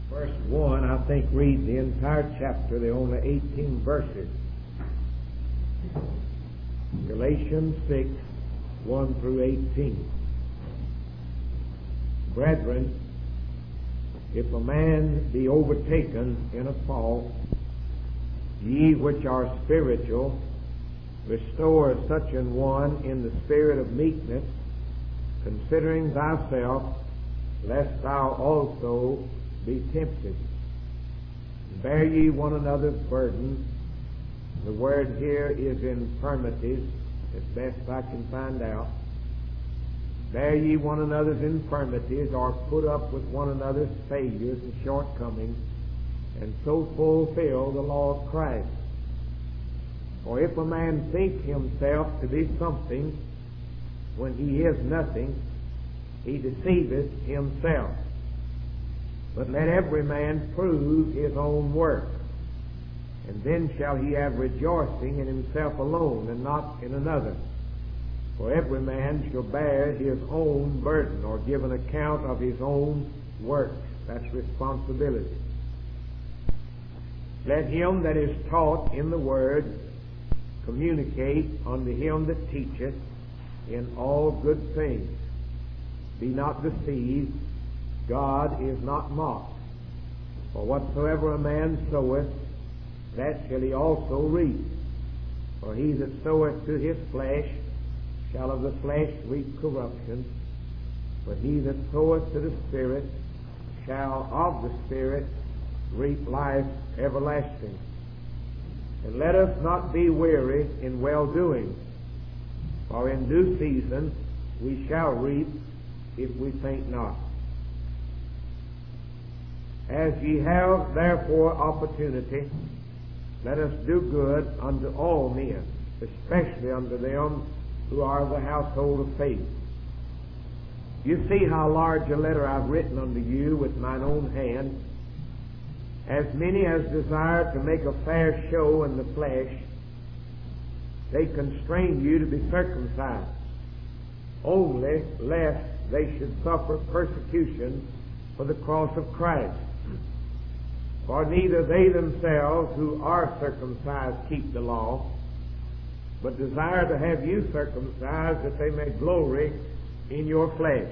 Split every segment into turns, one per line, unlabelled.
Verse 1, I think, read the entire chapter. There are only 18 verses. Galatians 6, 1 through 18. Brethren, if a man be overtaken in a fault, ye which are spiritual, restore such an one in the spirit of meekness, considering thyself, lest thou also be tempted. Bear ye one another's burdens. The word here is infirmities, as best I can find out. Bear ye one another's infirmities, or put up with one another's failures and shortcomings, and so fulfill the law of Christ. For if a man think himself to be something when he is nothing, he deceiveth himself. But let every man prove his own work, and then shall he have rejoicing in himself alone, and not in another. For every man shall bear his own burden, or give an account of his own work. That's responsibility. Let him that is taught in the word communicate unto him that teacheth in all good things. Be not deceived, God is not mocked. For whatsoever a man soweth, that shall he also reap. For he that soweth to his flesh shall of the flesh reap corruption, but he that soweth to the Spirit shall of the Spirit reap life everlasting. And let us not be weary in well-doing, for in due season we shall reap if we faint not. As ye have therefore opportunity, let us do good unto all men, especially unto them who are of the household of faith. You see how large a letter I've written unto you with mine own hand. As many as desire to make a fair show in the flesh, they constrain you to be circumcised, only lest they should suffer persecution for the cross of Christ. For neither they themselves who are circumcised keep the law, but desire to have you circumcised, that they may glory in your flesh.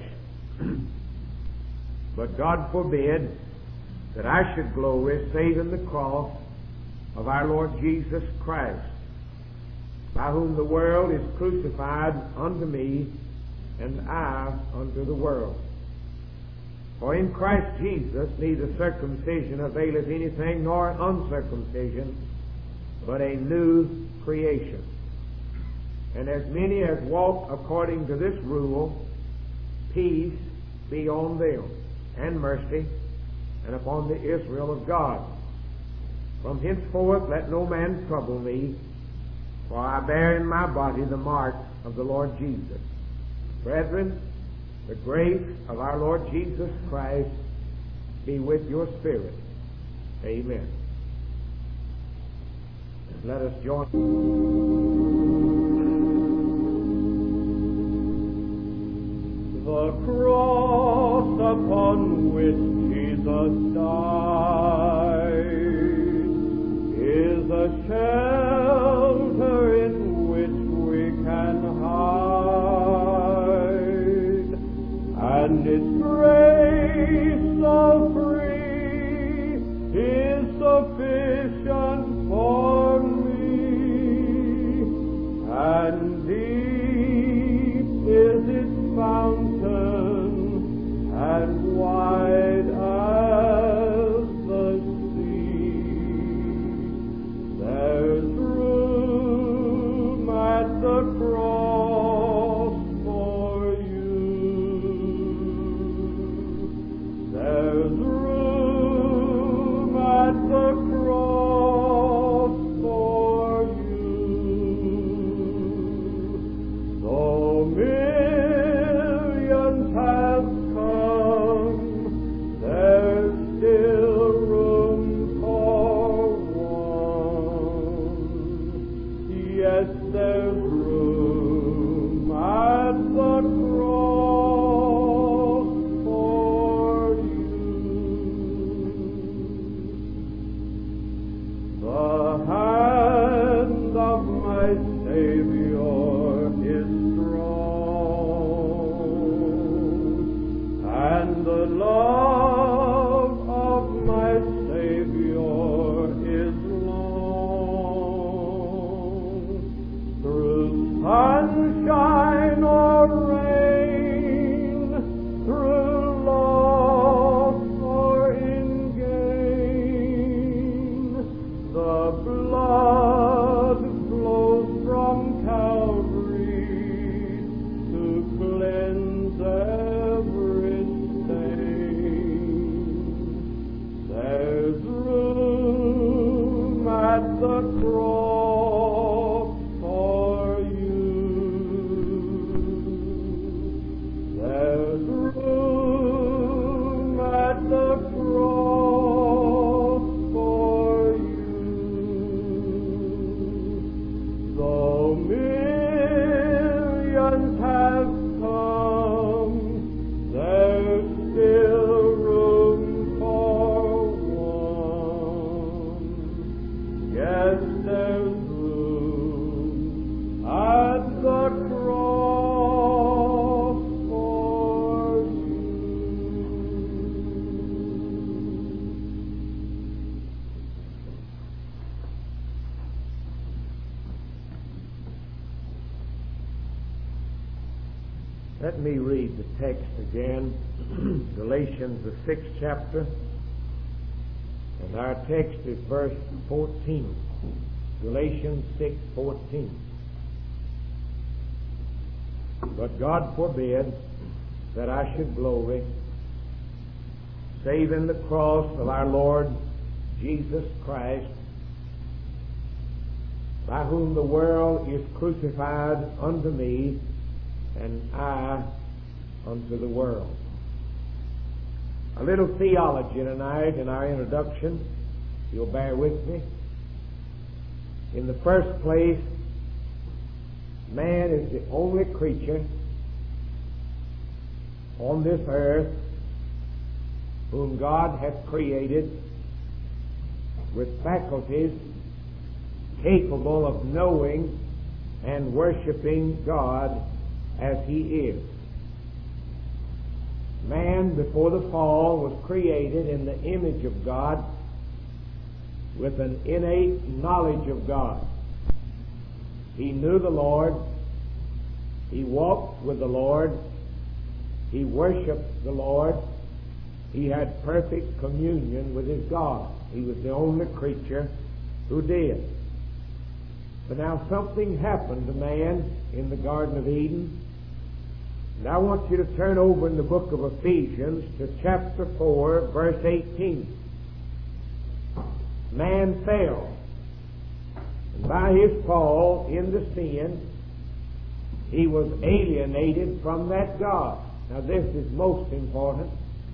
But God forbid that I should glory save in the cross of our Lord Jesus Christ, by whom the world is crucified unto me, and I unto the world. For in Christ Jesus neither circumcision availeth anything, nor uncircumcision, but a new creation. And as many as walk according to this rule, peace be on them, and mercy, and upon the Israel of God. From henceforth let no man trouble me, for I bear in my body the mark of the Lord Jesus. Brethren, the grace of our Lord Jesus Christ be with your spirit. Amen. Let us join.
The cross upon which Jesus died is a shelter in which we can hide, and its grace so free is sufficient for me, and deep is its fountain, and wide as the sea. There's room at the cross for you.
Let me read the text again. Galatians, the 6th chapter. And our text is verse 14. Galatians 6:14. But God forbid that I should glory, save in the cross of our Lord Jesus Christ, by whom the world is crucified unto me, and I unto the world. A little theology tonight in our introduction, if you'll bear with me. In the first place, man is the only creature on this earth whom God hath created with faculties capable of knowing and worshiping God as He is. Man, before the fall, was created in the image of God with an innate knowledge of God. He knew the Lord. He walked with the Lord. He worshiped the Lord. He had perfect communion with his God. He was the only creature who did. But now something happened to man in the Garden of Eden. And I want you to turn over in the book of Ephesians to chapter 4, verse 18. Man fell. And by his fall into sin, he was alienated from that God. Now this is most important.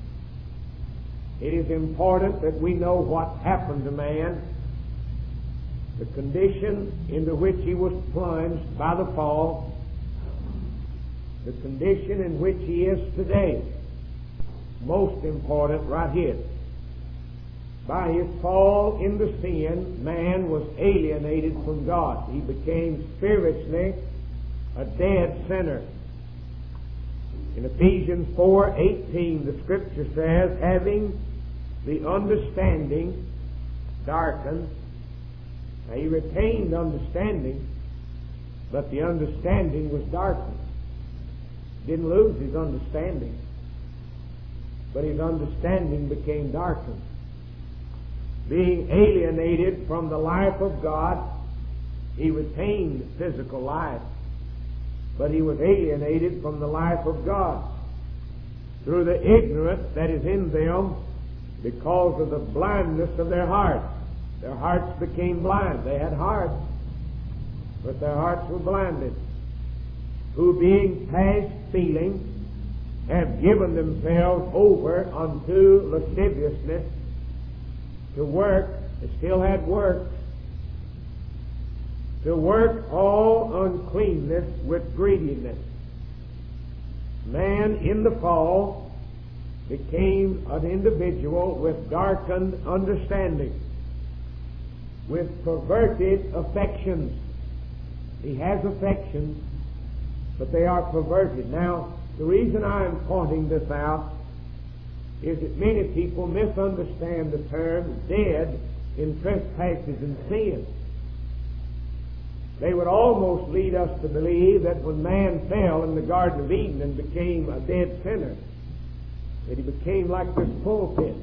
It is important that we know what happened to man, the condition into which he was plunged by the fall, the condition in which he is today. Most important right here. By his fall into sin, man was alienated from God. He became spiritually a dead sinner. In Ephesians 4:18, the Scripture says, having the understanding darkened. Now he retained understanding, but the understanding was darkened. Didn't lose his understanding, but his understanding became darkened. Being alienated from the life of God, he retained physical life, but he was alienated from the life of God through the ignorance that is in them because of the blindness of their hearts. Their hearts became blind. They had hearts, but their hearts were blinded. Who being past feeling have given themselves over unto lasciviousness, to work. They still had work. To work all uncleanness with greediness. Man in the fall became an individual with darkened understanding, with perverted affections. He has affections, but they are perverted. Now, the reason I am pointing this out is that many people misunderstand the term dead in trespasses and sins. They would almost lead us to believe that when man fell in the Garden of Eden and became a dead sinner, that he became like this pulpit.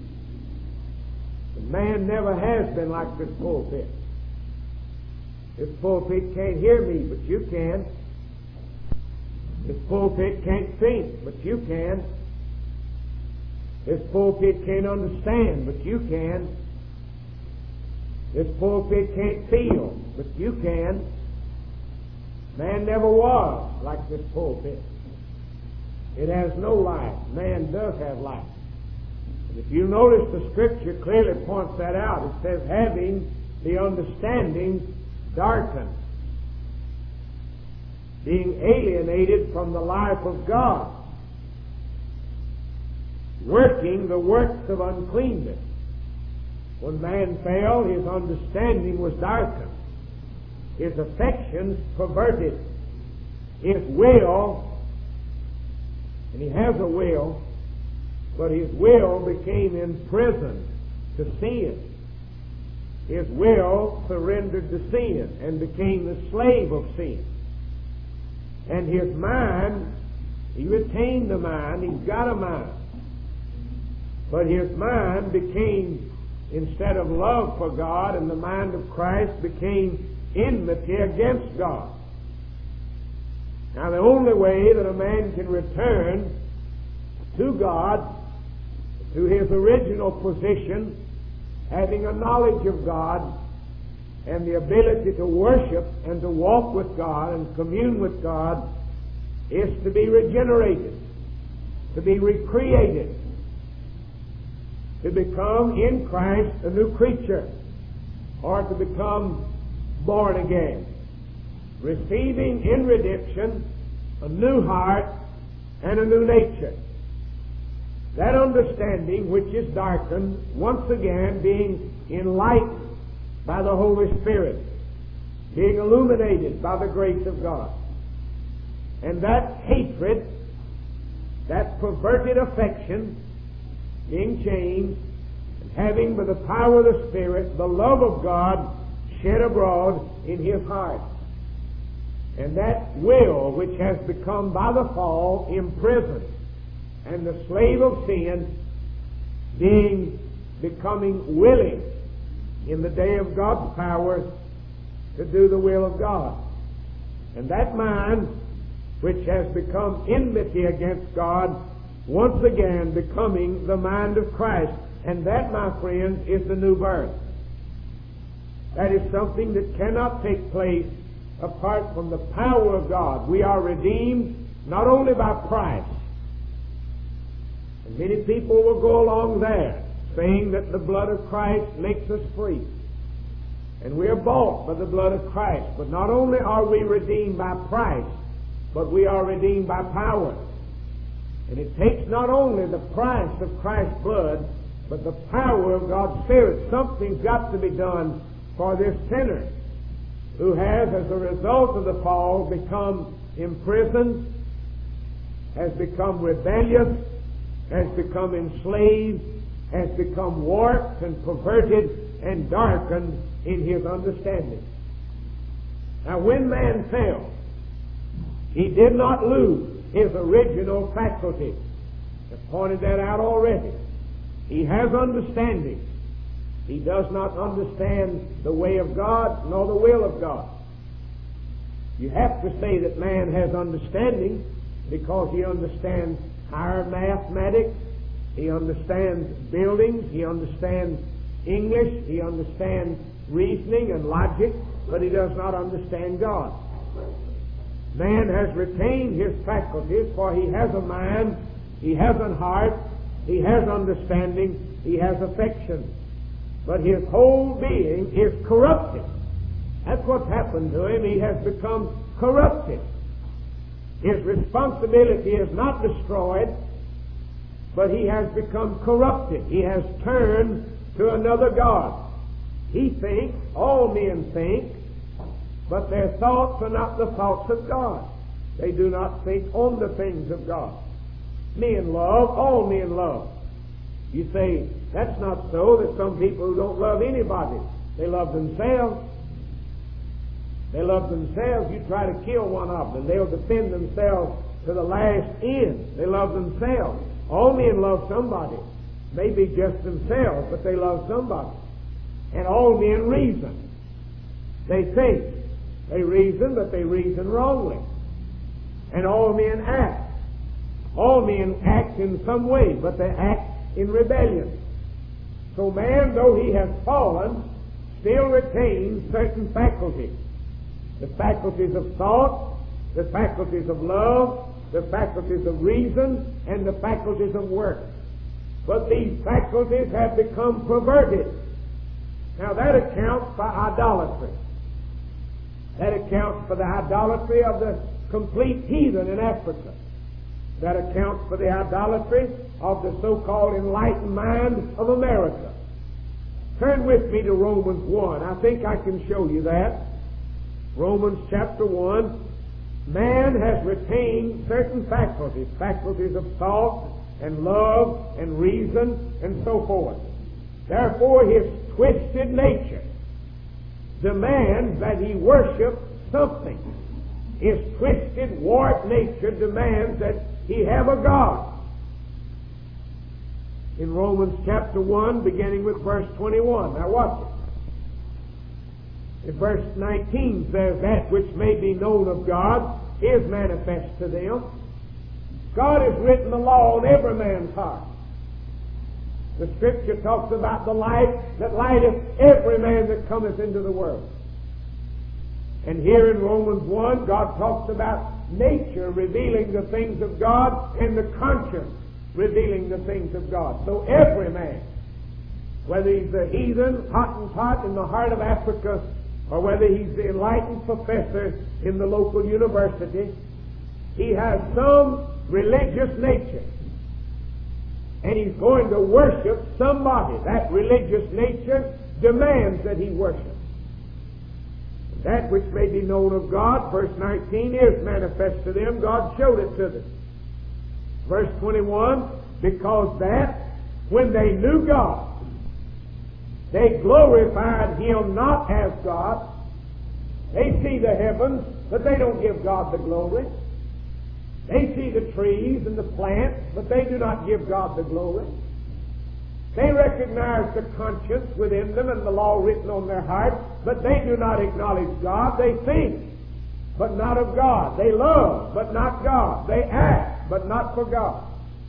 But man never has been like this pulpit. This pulpit can't hear me, but you can. This pulpit can't think, but you can. This pulpit can't understand, but you can. This pulpit can't feel, but you can. Man never was like this pulpit. It has no life. Man does have life. And if you notice, the Scripture clearly points that out. It says, having the understanding darkened, being alienated from the life of God, working the works of uncleanness. When man fell, his understanding was darkened, his affections perverted, his will, and he has a will, but his will became imprisoned to sin. His will surrendered to sin and became the slave of sin. And his mind He retained the mind. He's got a mind. But his mind became, instead of love for God, and the mind of Christ became enmity against God. Now, the only way that a man can return to God, to his original position, having a knowledge of God and the ability to worship and to walk with God and commune with God, is to be regenerated, to be recreated, to become in Christ a new creature, or to become born again, receiving in redemption a new heart and a new nature. That understanding which is darkened, once again being enlightened by the Holy Spirit, being illuminated by the grace of God. And that hatred, that perverted affection, being changed, and having by the power of the Spirit the love of God shed abroad in his heart. And that will which has become by the fall imprisoned, and the slave of sin becoming willing in the day of God's power to do the will of God. And that mind which has become enmity against God, once again becoming the mind of Christ. And that, my friends, is the new birth. That is something that cannot take place apart from the power of God. We are redeemed not only by price. And many people will go along there saying that the blood of Christ makes us free. And we are bought by the blood of Christ. But not only are we redeemed by price, but we are redeemed by power. And it takes not only the price of Christ's blood, but the power of God's Spirit. Something's got to be done for this sinner who has, as a result of the fall, become imprisoned, has become rebellious, has become enslaved, has become warped and perverted and darkened in his understanding. Now, when man fell, he did not lose his original faculty. I've pointed that out already. He has understanding. He does not understand the way of God nor the will of God. You have to say that man has understanding because he understands higher mathematics, he understands buildings, he understands English, he understands reasoning and logic, but he does not understand God. Man has retained his faculties, for he has a mind, he has a heart, he has understanding, he has affection. But his whole being is corrupted. That's what's happened to him. He has become corrupted. His responsibility is not destroyed, but he has become corrupted. He has turned to another God. He thinks, all men think, but their thoughts are not the thoughts of God. They do not think on the things of God. Men love, all men love. You say, that's not so. There's some people who don't love anybody. They love themselves. They love themselves. You try to kill one of them, they'll defend themselves to the last end. They love themselves. All men love somebody. Maybe just themselves, but they love somebody. And all men reason. They think. They reason, but they reason wrongly. And all men act. All men act in some way, but they act in rebellion. So man, though he has fallen, still retains certain faculties. The faculties of thought, the faculties of love, the faculties of reason, and the faculties of work. But these faculties have become perverted. Now that accounts for idolatry. That accounts for the idolatry of the complete heathen in Africa. That accounts for the idolatry of the so-called enlightened mind of America. Turn with me to Romans 1. I think I can show you that. Romans chapter 1. Man has retained certain faculties, faculties of thought and love and reason and so forth. Therefore, his twisted nature demands that he worship something. His twisted, warped nature demands that he have a God. In Romans chapter 1, beginning with verse 21. Now watch it. In verse 19 says, that which may be known of God is manifest to them. God has written the law on every man's heart. The Scripture talks about the light that lighteth every man that cometh into the world. And here in Romans 1, God talks about nature revealing the things of God and the conscience revealing the things of God. So every man, whether he's a heathen, Hottentot in the heart of Africa, or whether he's the enlightened professor in the local university, he has some religious nature. And he's going to worship somebody. That religious nature demands that he worship. That which may be known of God, verse 19, is manifest to them. God showed it to them. Verse 21, because that when they knew God, they glorified Him not as God. They see the heavens, but they don't give God the glory. They see the trees and the plants, but they do not give God the glory. They recognize the conscience within them and the law written on their hearts, but they do not acknowledge God. They think, but not of God. They love, but not God. They act, but not for God.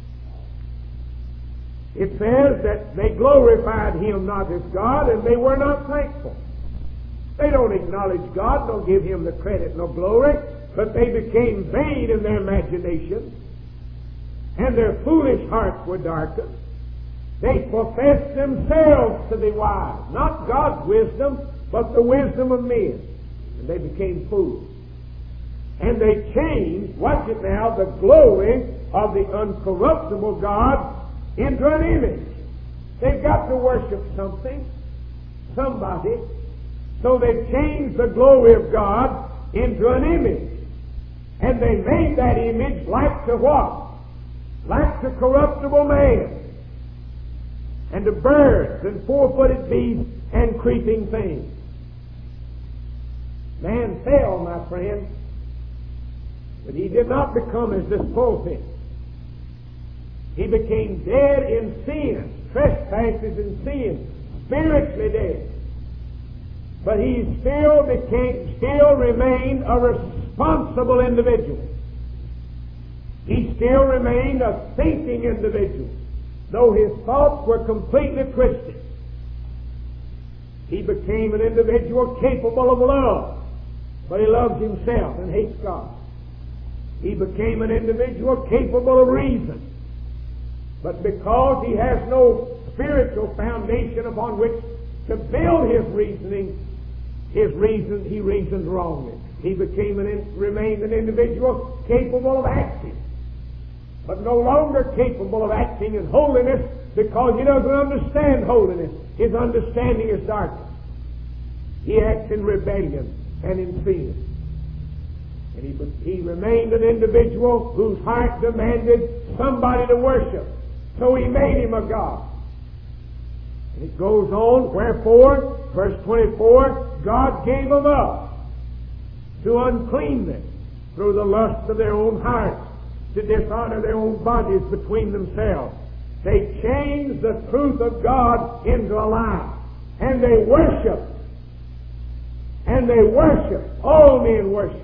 It says that they glorified Him not as God, and they were not thankful. They don't acknowledge God, don't give Him the credit nor glory, but they became vain in their imagination, and their foolish hearts were darkened. They professed themselves to be wise, not God's wisdom, but the wisdom of men. And they became fools. And they changed, watch it now, the glory of the uncorruptible God into an image. They've got to worship something, somebody. So they changed the glory of God into an image. And they made that image like to what? Like to corruptible man, and to birds and four-footed beasts and creeping things. Man fell, my friend, but he did not become as this pulpit. He became dead in sin, trespasses and sin, spiritually dead. But he still remained a responsible individual. He still remained a thinking individual, though his thoughts were completely twisted. He became an individual capable of love, but he loves himself and hates God. He became an individual capable of reason, but because he has no spiritual foundation upon which to build his reasoning, he reasoned wrongly. He remained an individual capable of acting, but no longer capable of acting in holiness, because he doesn't understand holiness. His understanding is darkened. He acts in rebellion and in sin. And he remained an individual whose heart demanded somebody to worship. So he made him a god. And it goes on, wherefore, verse 24, God gave them up to uncleanness through the lust of their own hearts, to dishonor their own bodies between themselves. They changed the truth of God into a lie. And they worship. And they worship. All men worship.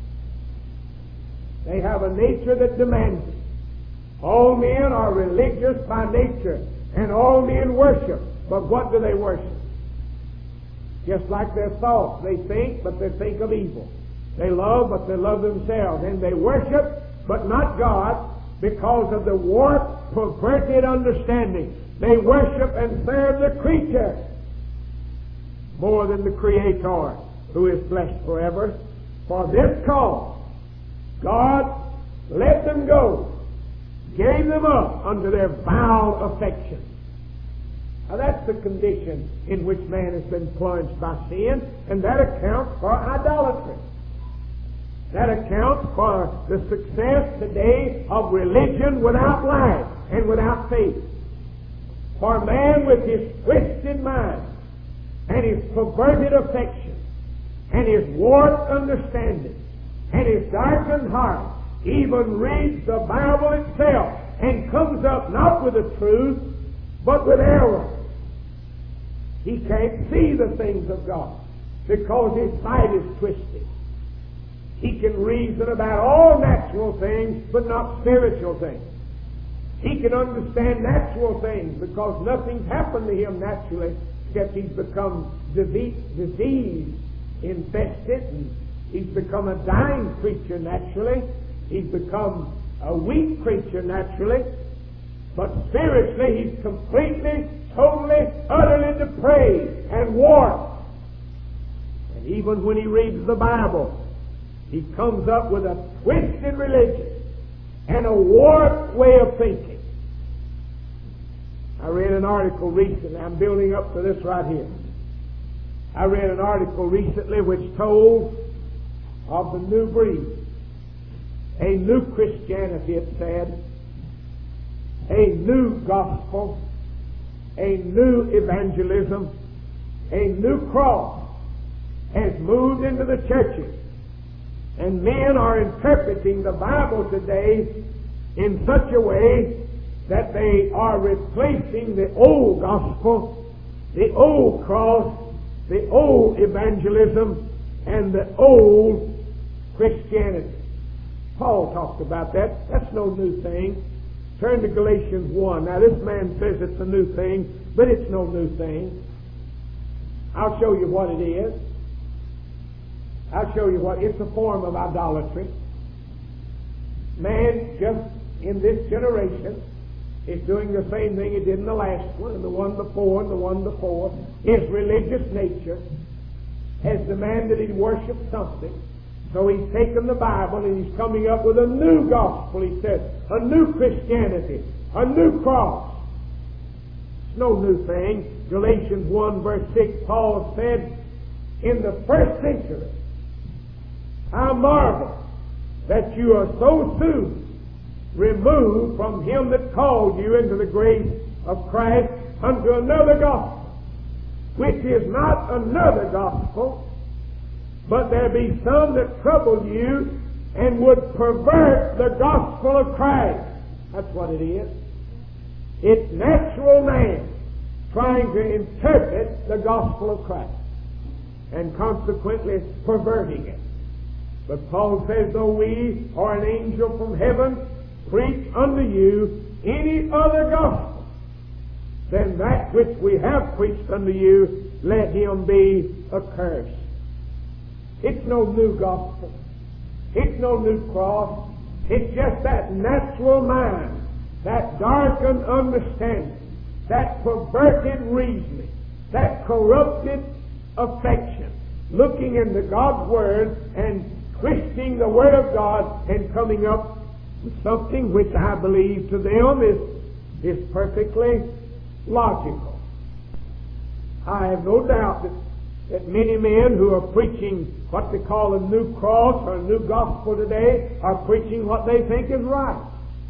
They have a nature that demands it. All men are religious by nature, and all men worship. But what do they worship? Just like their thoughts. They think, but they think of evil. They love, but they love themselves. And they worship, but not God, because of the warped, perverted understanding. They worship and serve the creature more than the Creator, who is blessed forever. For this cause, God let them go, gave them up unto their vile affections. Now that's the condition in which man has been plunged by sin, and that accounts for idolatry. That accounts for the success today of religion without life and without faith. For man with his twisted mind and his perverted affection and his warped understanding and his darkened heart even reads the Bible itself and comes up not with the truth, but with error. He can't see the things of God because his sight is twisted. He can reason about all natural things, but not spiritual things. He can understand natural things because nothing's happened to him naturally, except he's become disease infested, and he's become a dying creature naturally. He's become a weak creature naturally. But spiritually, he's completely, totally, utterly depraved and warped. And even when he reads the Bible, he comes up with a twisted religion and a warped way of thinking. I read an article recently. I'm building up to this right here. I read an article recently which told of the new breed. A new Christianity, it said. A new gospel. A new evangelism. A new cross has moved into the churches. And men are interpreting the Bible today in such a way that they are replacing the old gospel, the old cross, the old evangelism, and the old Christianity. Paul talked about that. That's no new thing. Turn to Galatians 1. Now this man says it's a new thing, but it's no new thing. I'll show you what it is. I'll show you what. It's a form of idolatry. Man, just in this generation, is doing the same thing he did in the last one, and the one before, and the one before. His religious nature has demanded he worship something. So he's taken the Bible and he's coming up with a new gospel, he says, a new Christianity, a new cross. It's no new thing. Galatians 1 verse 6, Paul said, in the first century, I marvel that you are so soon removed from him that called you into the grace of Christ unto another gospel, which is not another gospel, but there be some that trouble you and would pervert the gospel of Christ. That's what it is. It's natural man trying to interpret the gospel of Christ and consequently perverting it. But Paul says, though we or an angel from heaven preach unto you any other gospel than that which we have preached unto you, let him be accursed. It's no new gospel. It's no new cross. It's just that natural mind, that darkened understanding, that perverted reasoning, that corrupted affection, looking into God's Word and twisting the Word of God and coming up with something which I believe to them is perfectly logical. I have no doubt that many men who are preaching what they call a new cross or a new gospel today are preaching what they think is right.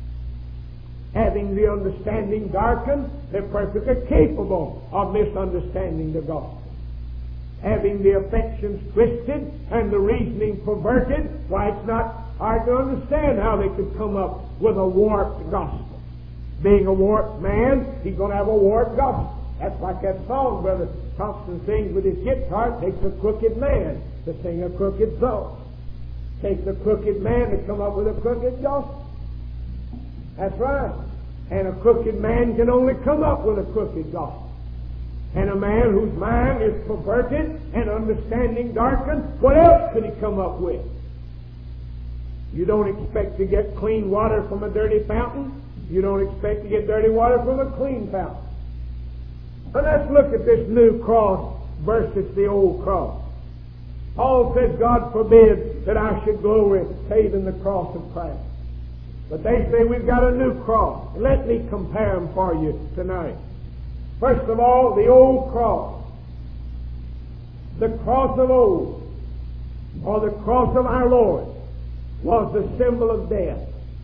Having the understanding darkened, they're perfectly capable of misunderstanding the gospel. Having the affections twisted and the reasoning perverted, why, it's not hard to understand how they could come up with a warped gospel. Being a warped man, he's going to have a warped gospel. That's like that song Brother Thompson sings with his guitar, takes a crooked man to sing a crooked song. Takes a crooked man to come up with a crooked gospel. That's right. And a crooked man can only come up with a crooked gospel. And a man whose mind is perverted and understanding darkened, what else could he come up with? You don't expect to get clean water from a dirty fountain. You don't expect to get dirty water from a clean fountain. But let's look at this new cross versus the old cross. Paul says, God forbid that I should glory save in the cross of Christ. But they say we've got a new cross. Let me compare them for you tonight. First of all, the old cross. The cross of old, or the cross of our Lord, was the symbol of death.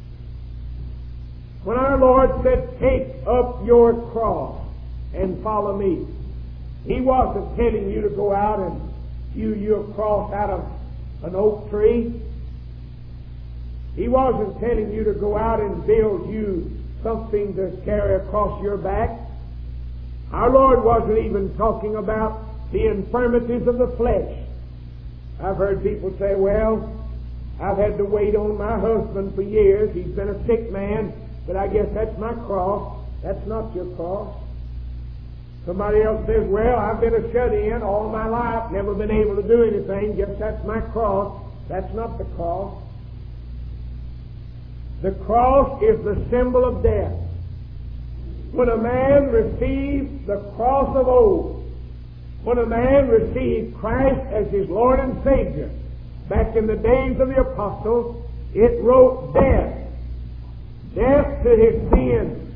When our Lord said, take up your cross and follow me, He wasn't telling you to go out and hew your cross out of an oak tree. He wasn't telling you to go out and build you something to carry across your back. Our Lord wasn't even talking about the infirmities of the flesh. I've heard people say, well, I've had to wait on my husband for years. He's been a sick man, but I guess that's my cross. That's not your cross. Somebody else says, well, I've been a shut-in all my life, never been able to do anything. Guess that's my cross. That's not the cross. The cross is the symbol of death. When a man received the cross of old, when a man received Christ as his Lord and Savior, back in the days of the apostles, it wrote death. Death to his sins.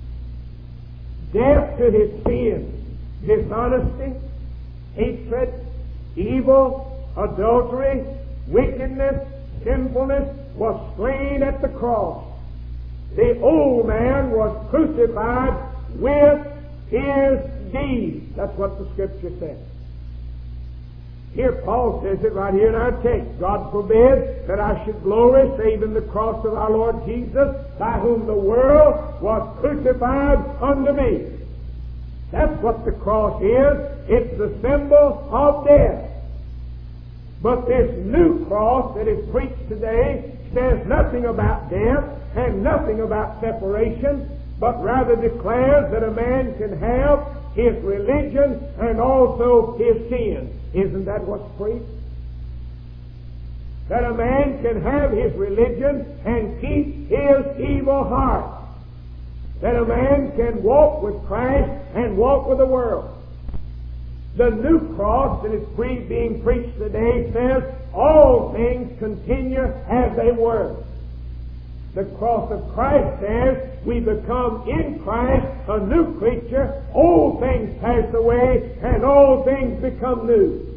Death to his sins. Dishonesty, hatred, evil, adultery, wickedness, sinfulness was slain at the cross. The old man was crucified with his deeds. That's what the Scripture says. Here Paul says it right here in our text. God forbid that I should glory save in the cross of our Lord Jesus, by whom the world was crucified unto me. That's what the cross is. It's the symbol of death. But this new cross that is preached today says nothing about death and nothing about separation, but rather declares that a man can have his religion and also his sin. Isn't that what's preached? That a man can have his religion and keep his evil heart. That a man can walk with Christ and walk with the world. The new cross that is being preached today says all things continue as they were. The cross of Christ says we become in Christ a new creature. All things pass away and all things become new.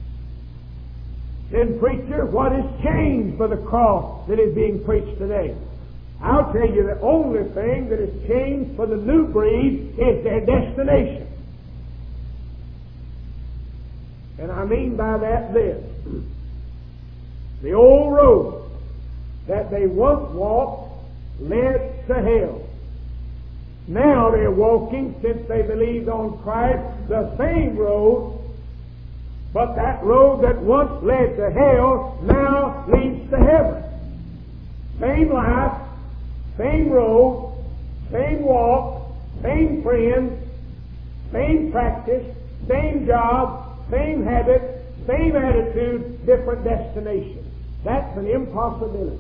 Then, preacher, what is changed by the cross that is being preached today? I'll tell you the only thing that is changed for the new breed is their destination. And I mean by that this. The old road that they once walked led to hell. Now they're walking, since they believed on Christ, the same road, but that road that once led to hell now leads to heaven. Same life, same road, same walk, same friends, same practice, same job, same habit, same attitude, different destination. That's an impossibility.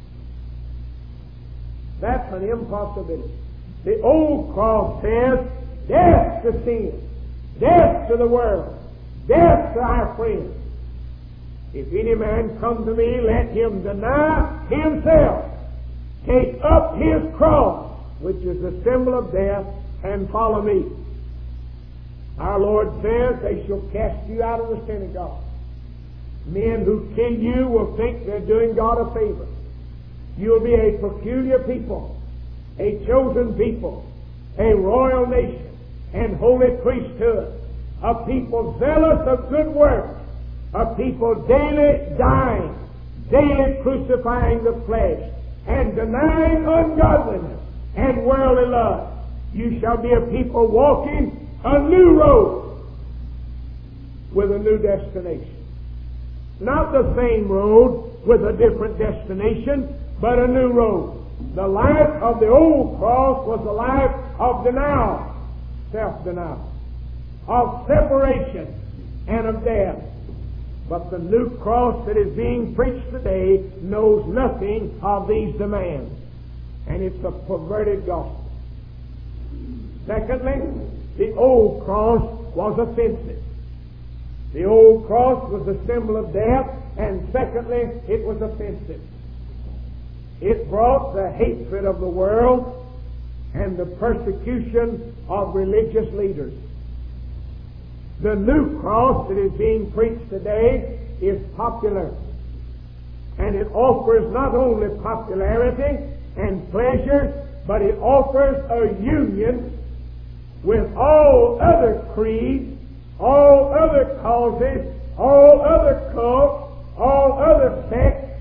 That's an impossibility. The old cross says, death to sin, death to the world, death to our friends. If any man come to me, let him deny himself, take up his cross, which is the symbol of death, and follow me. Our Lord says they shall cast you out of the synagogue. Men who kill you will think they're doing God a favor. You'll be a peculiar people, a chosen people, a royal nation, and holy priesthood, a people zealous of good works, a people daily dying, daily crucifying the flesh, and denying ungodliness and worldly lust. You shall be a people walking a new road with a new destination. Not the same road with a different destination, but a new road. The life of the old cross was the life of denial, self-denial, of separation, and of death. But the new cross that is being preached today knows nothing of these demands. And it's a perverted gospel. Secondly, the old cross was offensive. The old cross was the symbol of death, and secondly, it was offensive. It brought the hatred of the world and the persecution of religious leaders. The new cross that is being preached today is popular. And it offers not only popularity and pleasure, but it offers a union with all other creeds, all other causes, all other cults, all other sects, and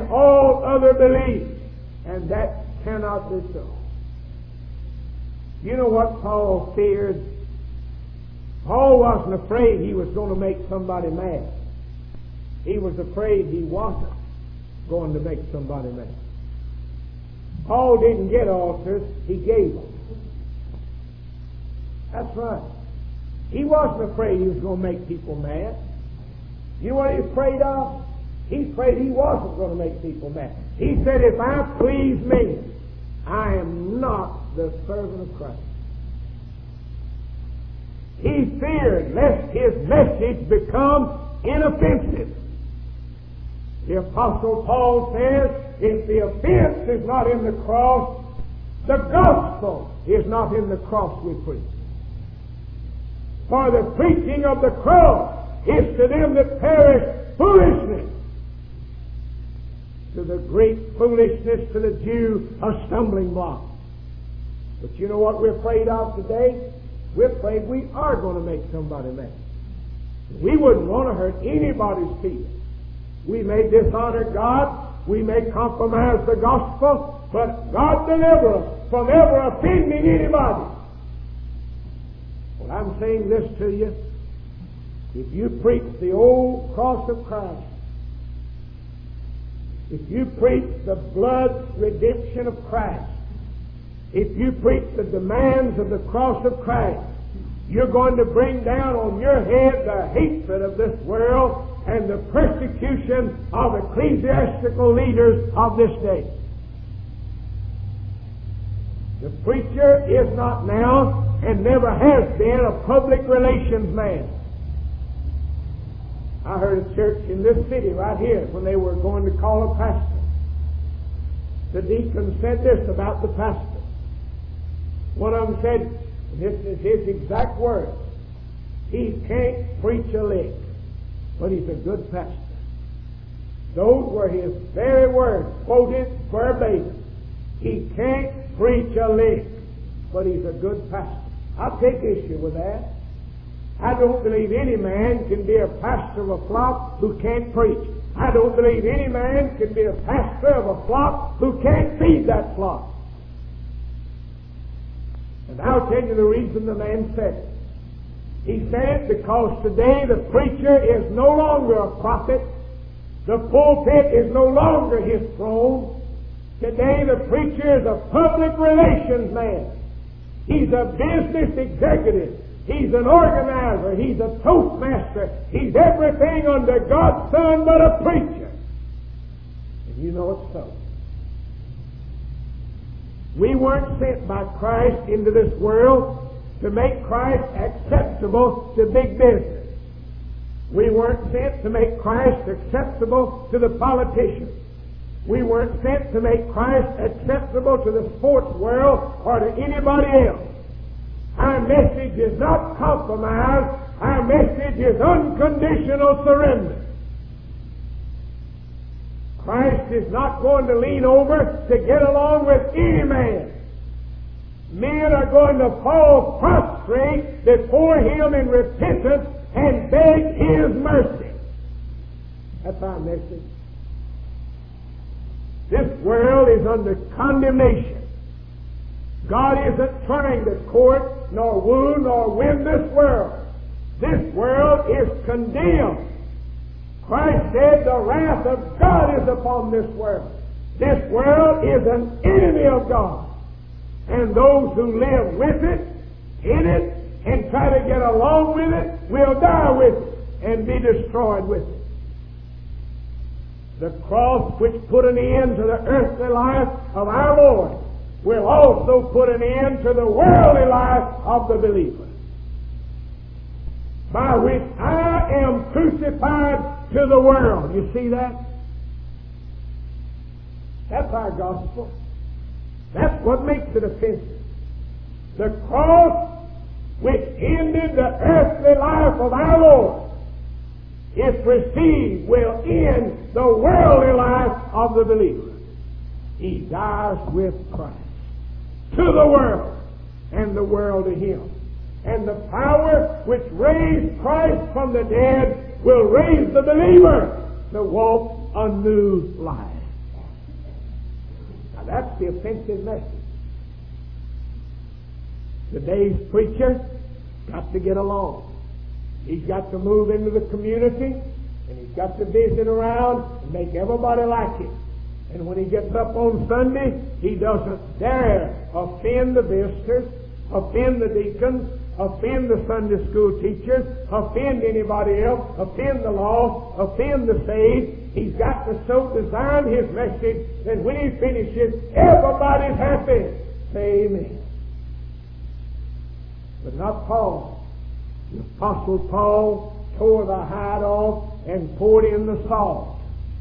all other beliefs. And that cannot be so. You know what Paul feared? Paul wasn't afraid he was going to make somebody mad. He was afraid he wasn't going to make somebody mad. Paul didn't get altars, he gave them. That's right. He wasn't afraid he was going to make people mad. You know what he's afraid of? He's afraid he wasn't going to make people mad. He said, if I please men, I am not the servant of Christ. He feared lest his message become inoffensive. The Apostle Paul says, if the offense is not in the cross, the gospel is not in the cross we preach. For the preaching of the cross is to them that perish foolishness. To the great foolishness to the Jew a stumbling block. But you know what we're afraid of today? We're afraid we are going to make somebody mad. We wouldn't want to hurt anybody's feelings. We may dishonor God, we may compromise the gospel, but God deliver us from ever offending anybody. Well, I'm saying this to you. If you preach the old cross of Christ, if you preach the blood redemption of Christ, if you preach the demands of the cross of Christ, you're going to bring down on your head the hatred of this world and the persecution of ecclesiastical leaders of this day. The preacher is not now and never has been a public relations man. I heard a church in this city right here when they were going to call a pastor. The deacon said this about the pastor. One of them said, this is his exact words, he can't preach a lick, but he's a good pastor. Those were his very words, quoted verbatim. He can't preach a lick, but he's a good pastor. I'll take issue with that. I don't believe any man can be a pastor of a flock who can't preach. I don't believe any man can be a pastor of a flock who can't feed that flock. And I'll tell you the reason the man said it. He said it because today the preacher is no longer a prophet. The pulpit is no longer his throne. Today the preacher is a public relations man. He's a business executive. He's an organizer. He's a toastmaster. He's everything under God's Son but a preacher. And you know it's so. We weren't sent by Christ into this world to make Christ acceptable to big business. We weren't sent to make Christ acceptable to the politicians. We weren't sent to make Christ acceptable to the sports world or to anybody else. Our message is not compromise. Our message is unconditional surrender. Christ is not going to lean over to get along with any man. Men are going to fall prostrate before Him in repentance and beg His mercy. That's our message. This world is under condemnation. God isn't trying to court, nor woo, nor win this world. This world is condemned. Christ said the wrath of God is upon this world. This world is an enemy of God. And those who live with it, in it, and try to get along with it, will die with it and be destroyed with it. The cross which put an end to the earthly life of our Lord will also put an end to the worldly life of the believer, by which I am crucified to the world. You see that? That's our gospel. That's what makes it offensive. The cross which ended the earthly life of our Lord, if received, will end the worldly life of the believer. He dies with Christ to the world, and the world to him. And the power which raised Christ from the dead will raise the believer to walk a new life. That's the offensive message. Today's preacher got to get along. He's got to move into the community, and he's got to visit around and make everybody like him. And when he gets up on Sunday, he doesn't dare offend the visitors, offend the deacons, offend the Sunday school teachers, offend anybody else, offend the lost, offend the saved. He's got to so design his message that when he finishes, everybody's happy. Say amen. But not Paul. The Apostle Paul tore the hide off and poured in the salt,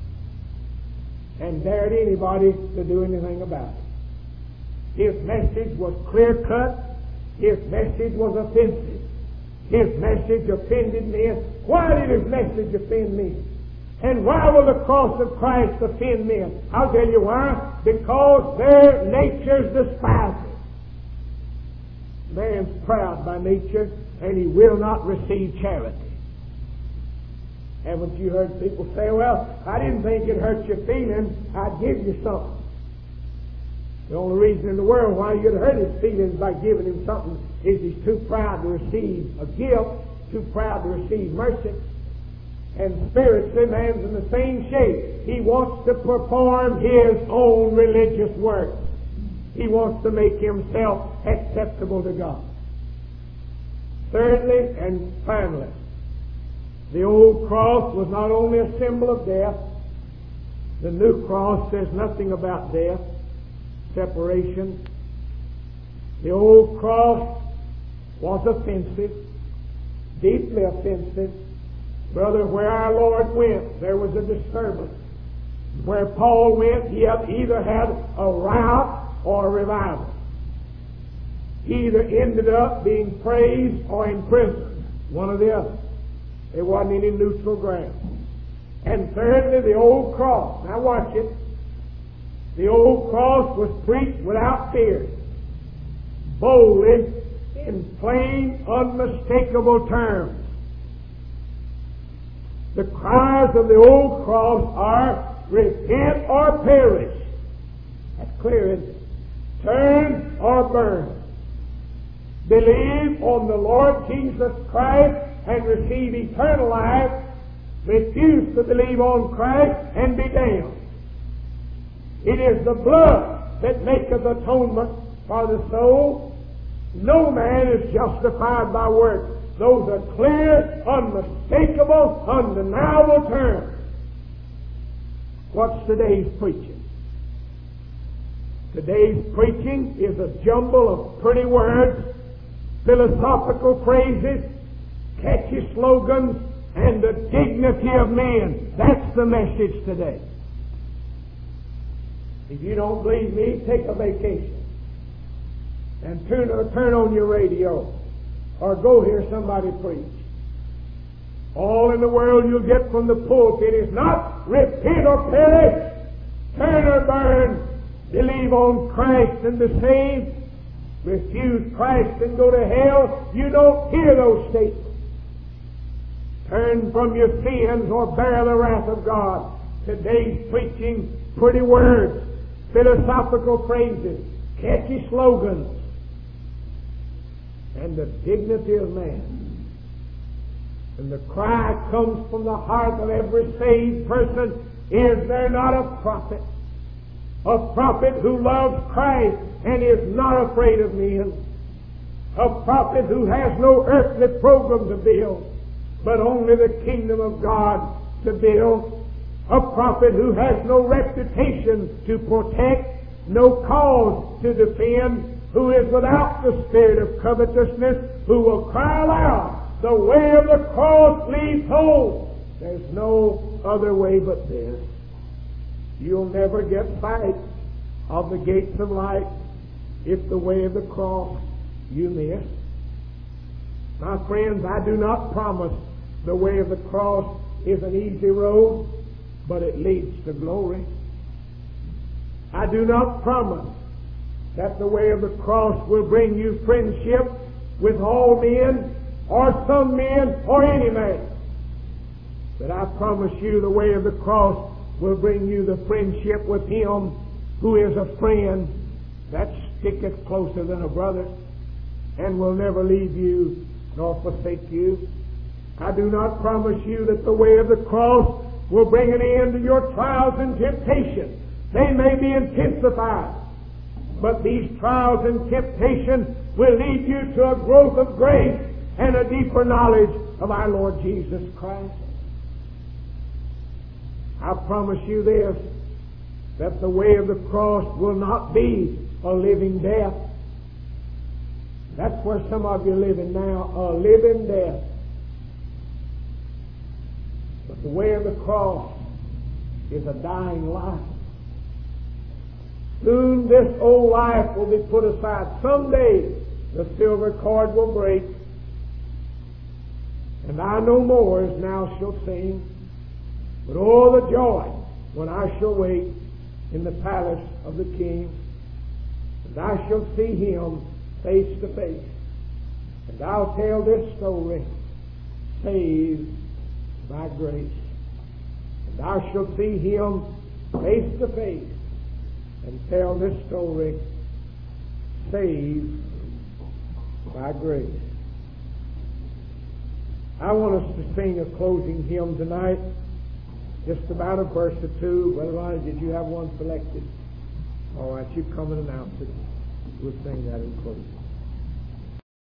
and dared anybody to do anything about it. His message was clear-cut. His message was offensive. His message offended men. Why did his message offend men? And why will the cross of Christ offend men? I'll tell you why. Because their natures despise it. Man's proud by nature, and he will not receive charity. Haven't you heard people say, well, I didn't think it hurt your feelings, I'd give you something. The only reason in the world why you'd hurt his feelings by giving him something is he's too proud to receive a gift, too proud to receive mercy. And spiritually, man's in the same shape. He wants to perform his own religious work. He wants to make himself acceptable to God. Thirdly and finally, the old cross was not only a symbol of death. The new cross says nothing about death, separation. The old cross was offensive, deeply offensive. Brother, where our Lord went, there was a disturbance. Where Paul went, he either had a riot or a revival. He either ended up being praised or imprisoned, one or the other. There wasn't any neutral ground. And thirdly, the old cross. Now watch it. The old cross was preached without fear, boldly, in plain, unmistakable terms. The cries of the old cross are, repent or perish. That's clear, isn't it? Turn or burn. Believe on the Lord Jesus Christ and receive eternal life. Refuse to believe on Christ and be damned. It is the blood that maketh atonement for the soul. No man is justified by works. Those are clear, unmistakable, undeniable terms. What's today's preaching? Today's preaching is a jumble of pretty words, philosophical phrases, catchy slogans, and the dignity of men. That's the message today. If you don't believe me, take a vacation and turn on your radio or go hear somebody preach. All in the world you'll get from the pulpit is not repent or perish, turn or burn, believe on Christ and be saved, refuse Christ and go to hell. You don't hear those statements. Turn from your sins or bear the wrath of God. Today's preaching, pretty words, philosophical phrases, catchy slogans, and the dignity of man. And the cry comes from the heart of every saved person, is there not a prophet? A prophet who loves Christ and is not afraid of men. A prophet who has no earthly program to build, but only the kingdom of God to build. A prophet who has no reputation to protect, no cause to defend, who is without the spirit of covetousness, who will cry aloud, the way of the cross leads home. There's no other way but this. You'll never get sight of the gates of light if the way of the cross you miss. My friends, I do not promise the way of the cross is an easy road, but it leads to glory. I do not promise that the way of the cross will bring you friendship with all men, or some men, or any man. But I promise you the way of the cross will bring you the friendship with Him who is a friend that sticketh closer than a brother, and will never leave you nor forsake you. I do not promise you that the way of the cross will bring an end to your trials and temptations. They may be intensified, but these trials and temptations will lead you to a growth of grace and a deeper knowledge of our Lord Jesus Christ. I promise you this, that the way of the cross will not be a living death. That's where some of you are living now, a living death. But the way of the cross is a dying life. Soon this old life will be put aside. Someday the silver cord will break, and I no more as now shall sing, but oh, the joy when I shall wait in the palace of the King, and I shall see Him face to face, and I'll tell this story, saved by grace. And I shall see Him face to face and tell this story, saved by grace. I want us to sing a closing hymn tonight, just about a verse or two. Brother Ronnie, did you have one selected? All right, you come and announce it. We'll sing that in closing.